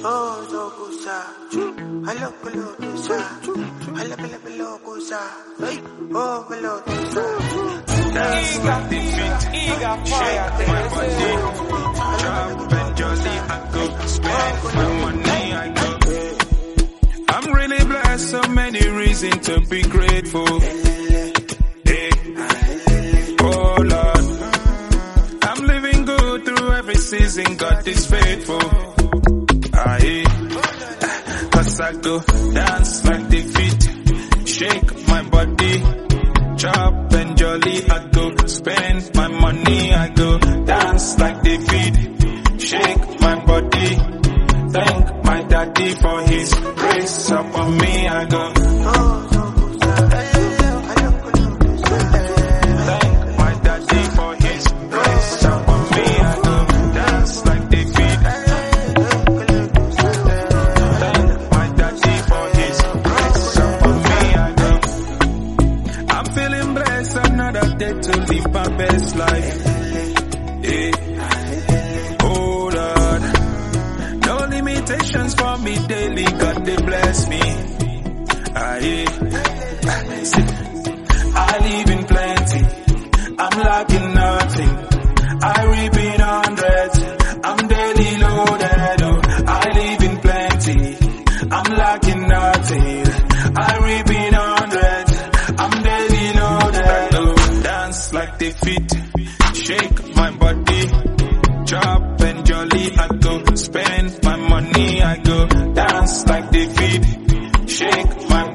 Oh, so kusa. Hello, hello, kusa. Hello, hello, hello, kusa. Hey, oh, hello, kusa. Dance like the feet, shake my body, drop and jolly, I go spend my money, I go. I'm really blessed, so many reasons to be grateful. Hey. Oh Lord, I'm living good through every season, God is faithful. Aye. Cause I go dance like the feet, shake my body, chop and jolly, I go spend my money, I go dance like the feet, shake my body, thank my daddy for his grace upon me, I go. Thank my daddy for his grace upon me, I go dance like the feet. Thank my daddy for his grace upon me, I go. I'm feeling blessed, another day to live my best life. Yeah. Oh Lord, no limitations for me daily, God they bless me. I live in plenty, I'm lacking nothing. I reap in hundreds, I'm daily loaded. Oh, I live in plenty, I'm lacking nothing. I reap in hundreds, I'm daily loaded. Oh, dance like the feet, shake my body, chop and jolly, I go spend my money, I go dance like the feet, shake my